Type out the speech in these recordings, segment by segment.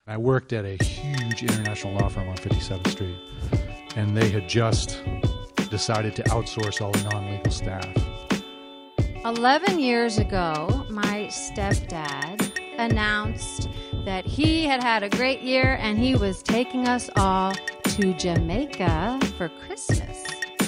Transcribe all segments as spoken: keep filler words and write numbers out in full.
I worked at a huge international law firm on fifty-seventh Street, and they had just decided to outsource all the non-legal staff. Eleven years ago, my stepdad announced that he had had a great year and he was taking us all to Jamaica for Christmas.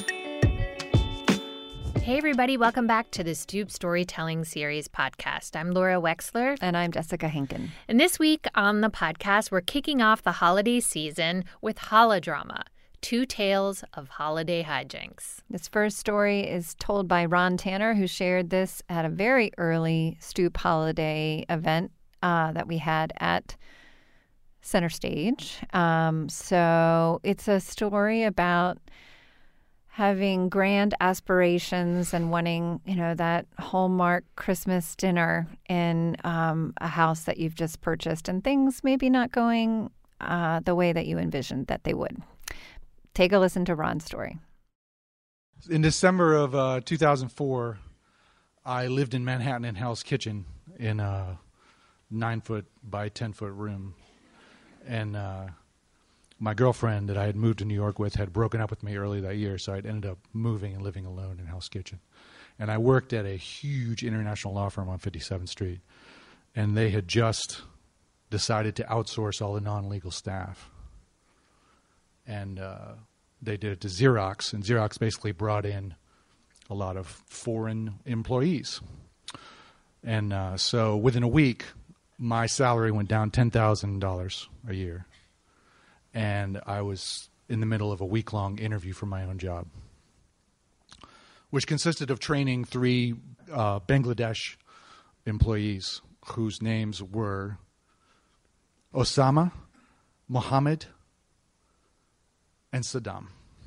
Hey everybody, welcome back to the Stoop Storytelling Series podcast. I'm Laura Wexler. And I'm Jessica Henkin. And this week on the podcast, we're kicking off the holiday season with Holodrama, two tales of holiday hijinks. This first story is told by Ron Tanner, who shared this at a very early Stoop holiday event uh, that we had at Center Stage. Um, so it's a story about having grand aspirations and wanting, you know, that Hallmark Christmas dinner in um, a house that you've just purchased and things maybe not going uh, the way that you envisioned that they would. Take a listen to Ron's story. In December of uh, two thousand four, I lived in Manhattan in Hell's Kitchen in a nine-foot by ten-foot room. And uh, my girlfriend that I had moved to New York with had broken up with me early that year, so I'd ended up moving and living alone in Hell's Kitchen. And I worked at a huge international law firm on fifty-seventh Street, and they had just decided to outsource all the non-legal staff. And uh, they did it to Xerox, and Xerox basically brought in a lot of foreign employees. And uh, so within a week, my salary went down ten thousand dollars a year. And I was in the middle of a week-long interview for my own job, which consisted of training three uh, Bangladesh employees whose names were Osama, Mohammed, and Saddam.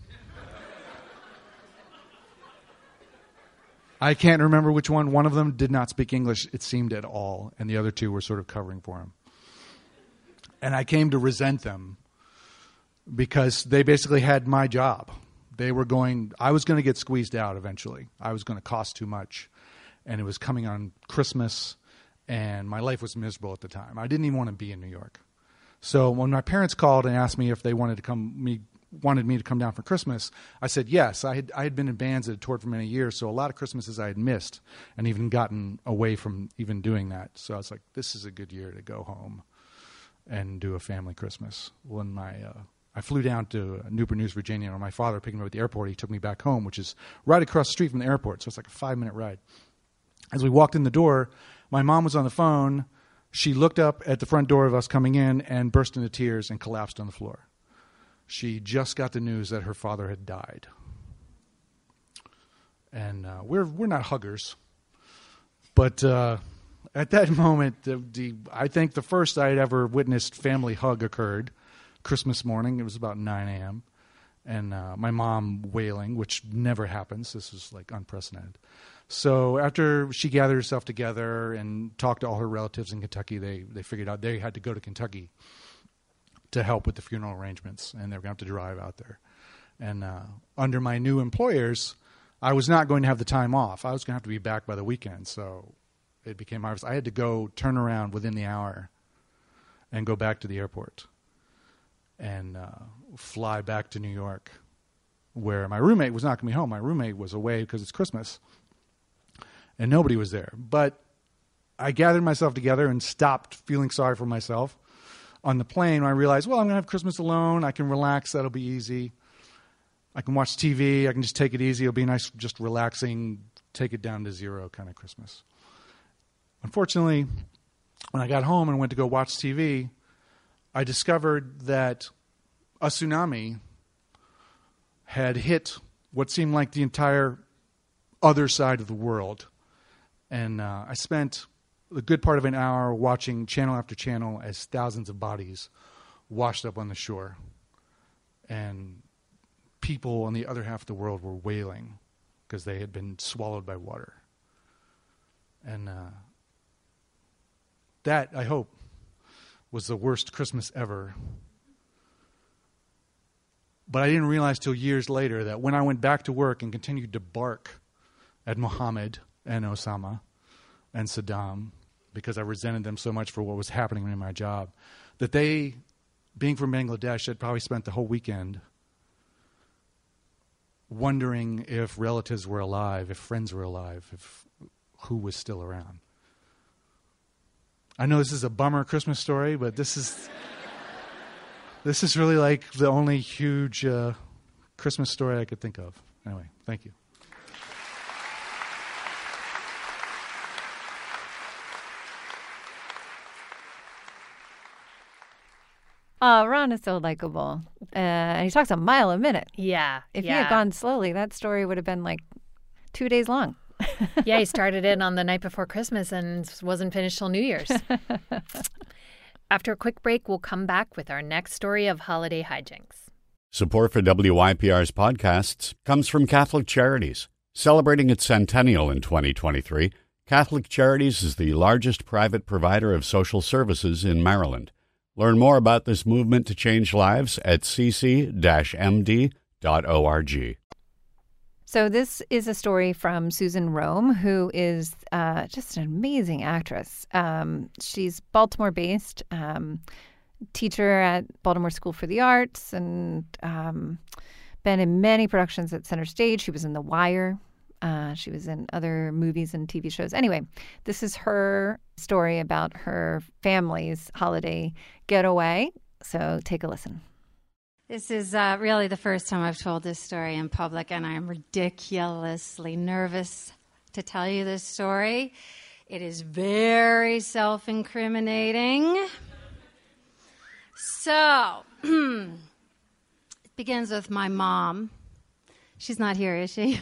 I can't remember which one. One of them did not speak English, it seemed, at all, and the other two were sort of covering for him. And I came to resent them because they basically had my job. They were going, I was going to get squeezed out eventually. I was going to cost too much, and it was coming on Christmas, and my life was miserable at the time. I didn't even want to be in New York. So when my parents called and asked me if they wanted to come me wanted me to come down for Christmas, I said yes. I had I had been in bands that had toured for many years, so a lot of Christmases I had missed and even gotten away from even doing that. So I was like, this is a good year to go home and do a family Christmas. When my uh, I flew down to Newport News, Virginia, and my father picked me up at the airport. He took me back home, which is right across the street from the airport, so it's like a five-minute ride. As we walked in the door, my mom was on the phone. She looked up at the front door of us coming in and burst into tears and collapsed on the floor. She just got the news that her father had died. And uh, we're we're not huggers. But uh, at that moment, the, the, I think the first I had ever witnessed family hug occurred Christmas morning. It was about nine a.m. And uh, my mom wailing, which never happens. This is like unprecedented. So after she gathered herself together and talked to all her relatives in Kentucky, they, they figured out they had to go to Kentucky to help with the funeral arrangements, and they were going to have to drive out there. And uh, under my new employers, I was not going to have the time off. I was going to have to be back by the weekend, so it became obvious. I had to go turn around within the hour and go back to the airport and uh, fly back to New York, where my roommate was not going to be home. My roommate was away because it's Christmas, and nobody was there. But I gathered myself together and stopped feeling sorry for myself. On the plane, I realized, well, I'm going to have Christmas alone. I can relax. That'll be easy. I can watch T V. I can just take it easy. It'll be nice, just relaxing, take it down to zero kind of Christmas. Unfortunately, when I got home and went to go watch T V, I discovered that a tsunami had hit what seemed like the entire other side of the world. And uh, I spent a good part of an hour watching channel after channel as thousands of bodies washed up on the shore. And people on the other half of the world were wailing because they had been swallowed by water. And uh, that, I hope, was the worst Christmas ever. But I didn't realize till years later that when I went back to work and continued to bark at Mohammed and Osama and Saddam, because I resented them so much for what was happening in my job, that they, being from Bangladesh, had probably spent the whole weekend wondering if relatives were alive, if friends were alive, if who was still around. I know this is a bummer Christmas story, but this is this is really like the only huge uh, Christmas story I could think of. Anyway, thank you. Uh, Ron is so likable. Uh, and he talks a mile a minute. Yeah. If yeah. he had gone slowly, that story would have been like two days long. Yeah, he started it on the night before Christmas and wasn't finished till New Year's. After a quick break, we'll come back with our next story of holiday hijinks. Support for W Y P R's podcasts comes from Catholic Charities. Celebrating its centennial in twenty twenty-three, Catholic Charities is the largest private provider of social services in Maryland. Learn more about this movement to change lives at c c dash m d dot org. So this is a story from Susan Rome, who is uh, just an amazing actress. Um, she's Baltimore-based, um, teacher at Baltimore School for the Arts, and um, been in many productions at Center Stage. She was in The Wire. Uh, she was in other movies and T V shows. Anyway, this is her story about her family's holiday getaway. So take a listen. This is uh, really the first time I've told this story in public, and I'm ridiculously nervous to tell you this story. It is very self-incriminating. So, it begins with my mom. She's not here, is she?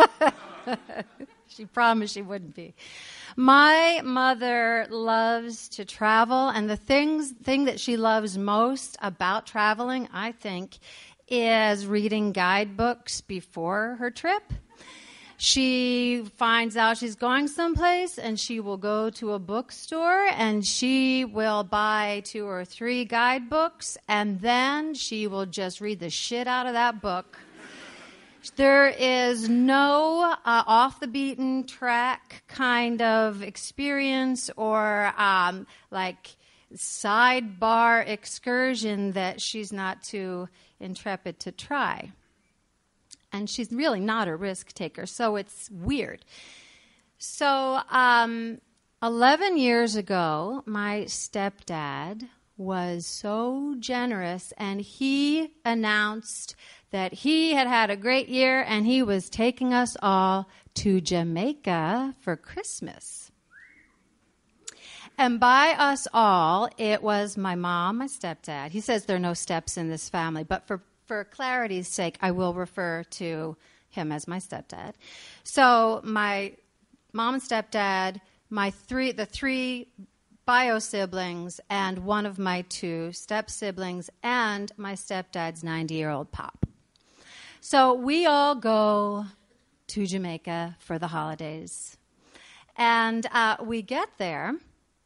She promised she wouldn't be. My mother loves to travel, and the things thing that she loves most about traveling, I think, is reading guidebooks before her trip. She finds out she's going someplace, and she will go to a bookstore, and she will buy two or three guidebooks, and then she will just read the shit out of that book. There is no uh, off-the-beaten-track kind of experience or um, like sidebar excursion that she's not too intrepid to try. And she's really not a risk taker, so it's weird. So um, eleven years ago, my stepdad was so generous, and he announced that he had had a great year and he was taking us all to Jamaica for Christmas. And by us all, it was my mom, my stepdad. He says there are no steps in this family, but for, for clarity's sake, I will refer to him as my stepdad. So my mom and stepdad, my three, the three bio siblings, and one of my two step siblings, and my stepdad's ninety-year-old pop. So we all go to Jamaica for the holidays. And uh, we get there,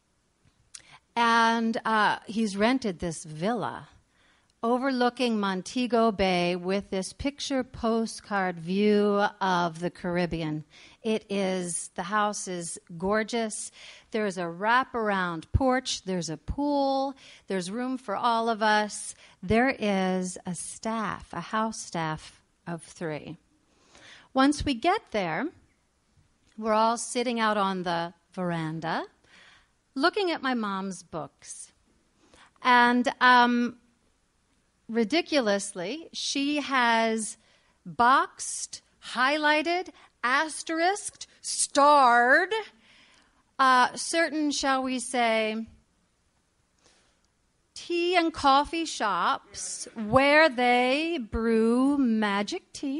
and uh, he's rented this villa overlooking Montego Bay with this picture postcard view of the Caribbean. It is, the house is gorgeous. There's a wraparound porch. There's a pool. There's room for all of us. There is a staff, a house staff of three. Once we get there, we're all sitting out on the veranda looking at my mom's books. And um, ridiculously, she has boxed, highlighted, asterisked, starred uh, certain, shall we say, tea and coffee shops where they brew magic tea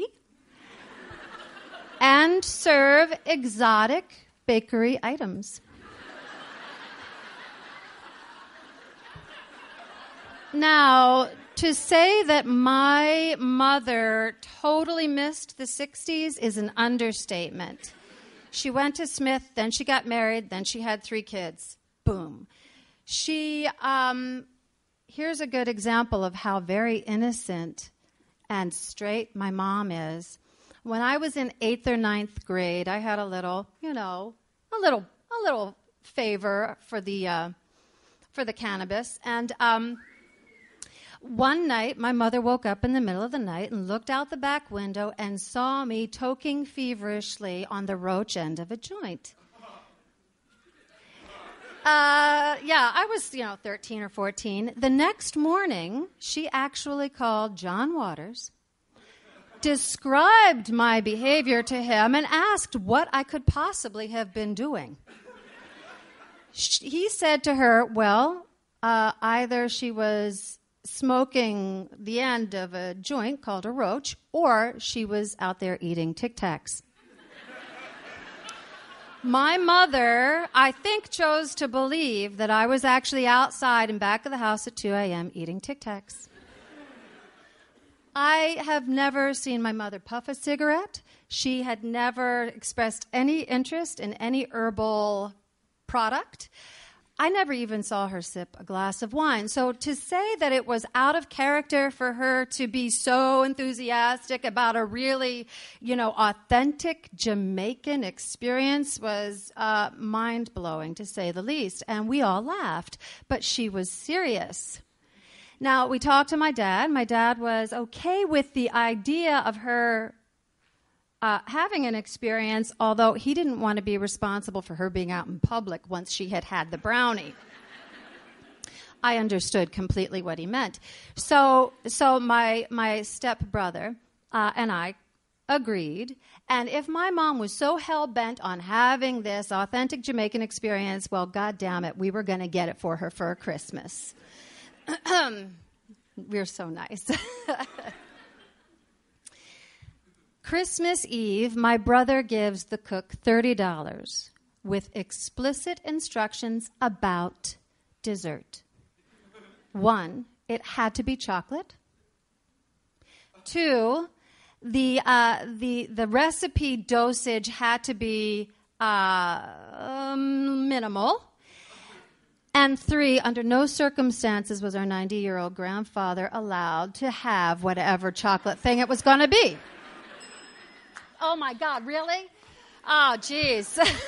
and serve exotic bakery items. Now, to say that my mother totally missed the sixties is an understatement. She went to Smith, then she got married, then she had three kids. Boom. She, um, here's a good example of how very innocent and straight my mom is. When I was in eighth or ninth grade, I had a little, you know, a little, a little favor for the, uh, for the cannabis. And um, one night, my mother woke up in the middle of the night and looked out the back window and saw me toking feverishly on the roach end of a joint. Uh, yeah, I was, you know, thirteen or fourteen. The next morning, she actually called John Waters, described my behavior to him, and asked what I could possibly have been doing. She, he said to her, well, uh, either she was smoking the end of a joint called a roach, or she was out there eating Tic Tacs. My mother, I think, chose to believe that I was actually outside in back of the house at two a.m. eating Tic Tacs. I have never seen my mother puff a cigarette. She had never expressed any interest in any herbal product. I never even saw her sip a glass of wine. So to say that it was out of character for her to be so enthusiastic about a really, you know, authentic Jamaican experience was uh, mind-blowing, to say the least. And we all laughed, but she was serious. Now, we talked to my dad. My dad was okay with the idea of her Uh, having an experience, although he didn't want to be responsible for her being out in public once she had had the brownie. I understood completely what he meant. So, so my my stepbrother uh, and I agreed. And if my mom was so hell-bent on having this authentic Jamaican experience, well, God damn it, we were going to get it for her for Christmas. We're so nice. Christmas Eve, my brother gives the cook thirty dollars with explicit instructions about dessert. One, it had to be chocolate. Two, the uh, the the recipe dosage had to be uh, um, minimal. And three, under no circumstances was our ninety-year-old grandfather allowed to have whatever chocolate thing it was going to be. Oh, my God, really? Oh, geez.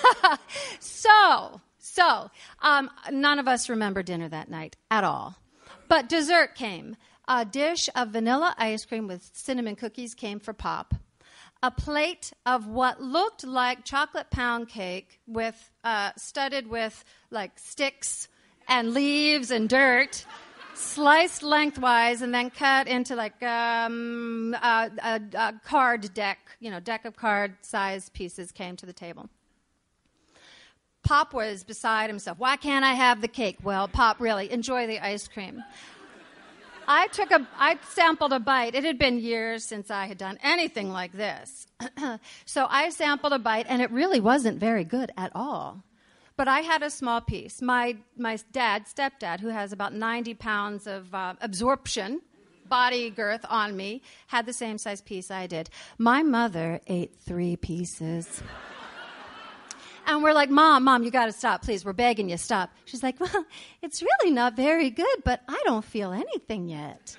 so, so, um, none of us remember dinner that night at all. But dessert came. A dish of vanilla ice cream with cinnamon cookies came for Pop. A plate of what looked like chocolate pound cake with uh, studded with, like, sticks and leaves and dirt, sliced lengthwise and then cut into like um, a, a, a card deck, you know, deck of card-sized pieces came to the table. Pop was beside himself. Why can't I have the cake? Well, Pop, really, enjoy the ice cream. I took a, I sampled a bite. It had been years since I had done anything like this. So I sampled a bite, and it really wasn't very good at all. But I had a small piece. My my dad, stepdad, who has about ninety pounds of uh, absorption, body girth on me, had the same size piece I did. My mother ate three pieces. And we're like, Mom, Mom, you got to stop, please. We're begging you, stop. She's like, well, it's really not very good, but I don't feel anything yet.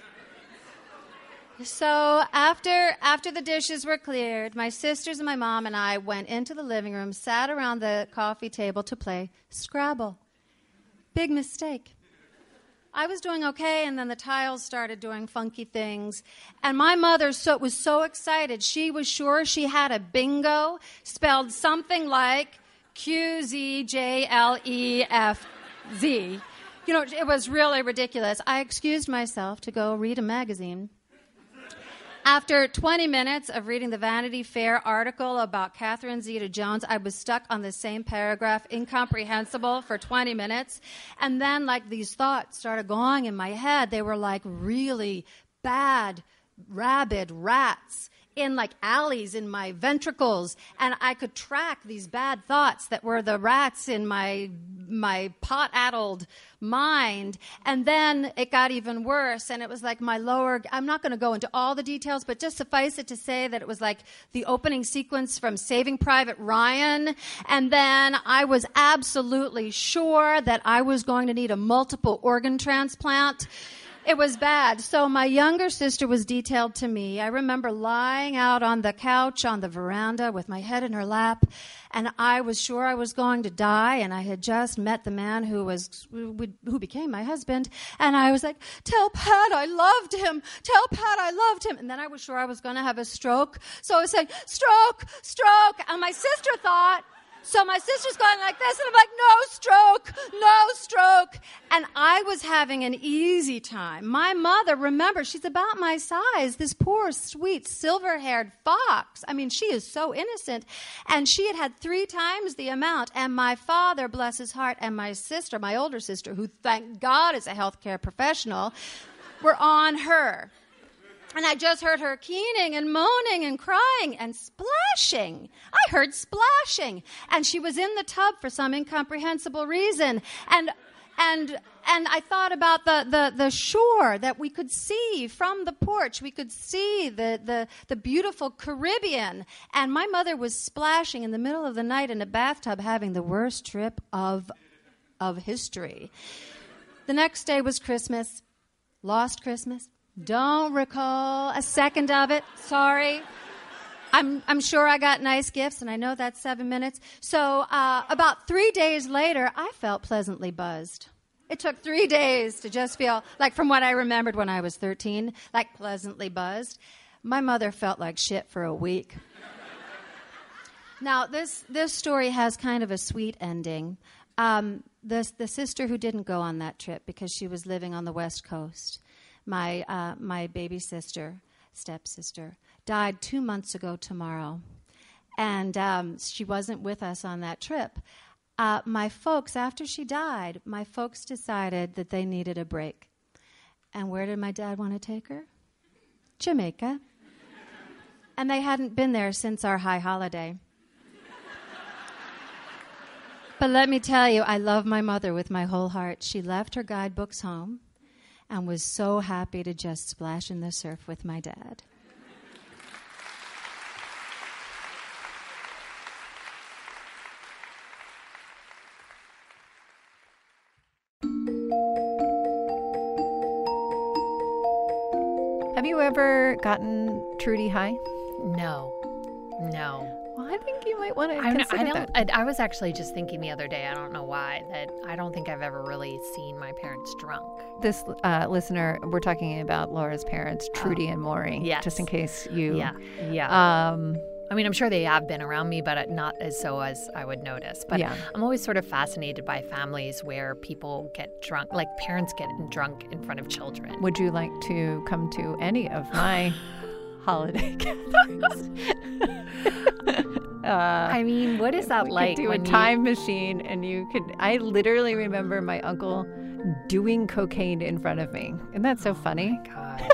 So after after the dishes were cleared, my sisters and my mom and I went into the living room, sat around the coffee table to play Scrabble. Big mistake. I was doing okay, and then the tiles started doing funky things. And my mother so, was so excited. She was sure she had a bingo spelled something like Q Z J L E F Z. You know, it was really ridiculous. I excused myself to go read a magazine. After twenty minutes of reading the Vanity Fair article about Catherine Zeta-Jones, I was stuck on the same paragraph, incomprehensible, for twenty minutes. And then, like, these thoughts started going in my head. They were like really bad, rabid rats in, like, alleys in my ventricles. And I could track these bad thoughts that were the rats in my my pot-addled mind. And then it got even worse, and it was like my lower, I'm not going to go into all the details, but just suffice it to say that it was like the opening sequence from Saving Private Ryan. And then I was absolutely sure that I was going to need a multiple organ transplant. It was bad. So my younger sister was detailed to me. I remember lying out on the couch on the veranda with my head in her lap, and I was sure I was going to die, and I had just met the man who was who became my husband, and I was like, tell Pat I loved him, tell Pat I loved him, and then I was sure I was going to have a stroke, so I was saying, stroke, stroke, and my sister thought, so my sister's going like this, and I'm like, no stroke, no stroke. And I was having an easy time. My mother, remember, she's about my size, this poor, sweet, silver-haired fox. I mean, she is so innocent. And she had had three times the amount. And my father, bless his heart, and my sister, my older sister, who thank God is a healthcare professional, were on her. And I just heard her keening and moaning and crying and splashing. I heard splashing. And she was in the tub for some incomprehensible reason. And and and I thought about the, the, the shore that we could see from the porch. We could see the, the, the beautiful Caribbean. And my mother was splashing in the middle of the night in a bathtub, having the worst trip of of history. The next day was Christmas. Lost Christmas. Don't recall a second of it. Sorry. I'm I'm sure I got nice gifts, and I know that's seven minutes. So uh, about three days later, I felt pleasantly buzzed. It took three days to just feel, like from what I remembered when I was thirteen, like pleasantly buzzed. My mother felt like shit for a week. Now, this, this story has kind of a sweet ending. Um, the, the sister who didn't go on that trip because she was living on the West Coast, My uh, my baby sister, stepsister, died two months ago tomorrow. And um, she wasn't with us on that trip. Uh, my folks, after she died, my folks decided that they needed a break. And where did my dad want to take her? Jamaica. And they hadn't been there since our high holiday. But let me tell you, I love my mother with my whole heart. She left her guidebooks home and was so happy to just splash in the surf with my dad. Have you ever gotten Trudy high? No. No. Well, I think you might want to I, consider I don't. that. I, I was actually just thinking the other day. I don't know why that I don't think I've ever really seen my parents drunk. This uh, listener, we're talking about Laura's parents, Trudy Oh. and Maury. Yes. Just in case you. Yeah. Yeah. Um, I mean, I'm sure they have been around me, but not as so as I would notice. But Yeah. I'm always sort of fascinated by families where people get drunk, like parents get drunk in front of children. would you like to come to any of my holiday gatherings? uh, I mean, what is that we like? could do a when you- time machine, and you could. I literally remember my uncle doing cocaine in front of me. Isn't that so funny? God.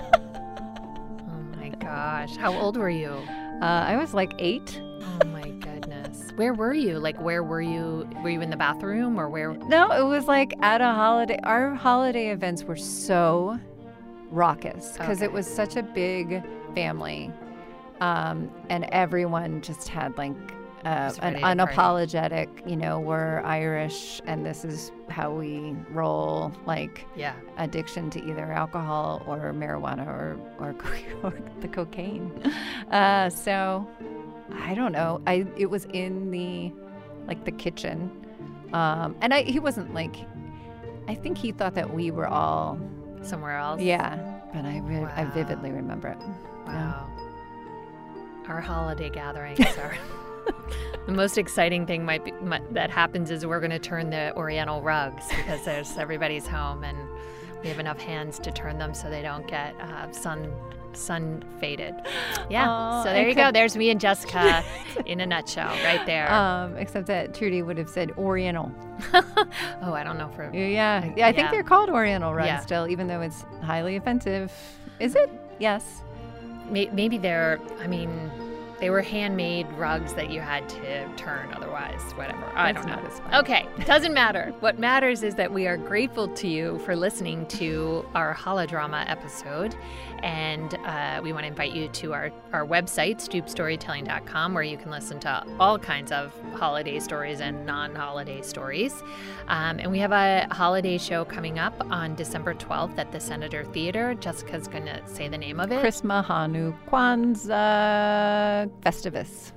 Oh my gosh. How old were you? Uh, I was like eight. Oh my goodness. Where were you? Like, where were you? Were you in the bathroom or where? No, it was like at a holiday. Our holiday events were so raucous because it Okay. was such a big family, um, and everyone just had like uh, Just an ready to party. unapologetic, you know, we're Irish and this is how we roll. Like Yeah. addiction to either alcohol or marijuana or or, co- or the cocaine. Uh, so I don't know. I it was in the like the kitchen, um, and I he wasn't like. I think he thought that we were all Somewhere else? yeah, but I re- I Wow. vividly remember it. Wow. Our holiday gatherings are. The most exciting thing might be might, that happens is we're going to turn the Oriental rugs because there's everybody's home and we have enough hands to turn them so they don't get uh, sun sun faded. Yeah. Aw, so there I you go. could- There's me and Jessica in a nutshell, right there. Um, except that Trudy would have said Oriental. oh, I don't know for. Yeah, yeah. I think Yeah. they're called Oriental rugs Yeah. still, even though it's highly offensive. Is it? Yes. May- Maybe they're. I mean. They were handmade rugs that you had to turn, otherwise, whatever. I That's don't know. not as fun. Okay, doesn't matter. What matters is that we are grateful to you for listening to our holodrama episode. And uh, we want to invite you to our, our website, stoop storytelling dot com, where you can listen to all kinds of holiday stories and non-holiday stories. Um, and we have a holiday show coming up on December twelfth at the Senator Theater. Jessica's going to say the name of it. Christmas, Hanu, Kwanzaa, Festivus.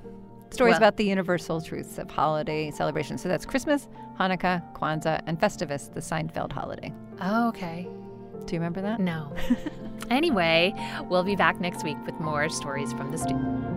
Stories Well- about the universal truths of holiday celebrations. So that's Christmas, Hanukkah, Kwanzaa, and Festivus, the Seinfeld holiday. Oh, okay. Do you remember that? No. Anyway, we'll be back next week with more stories from the stoop.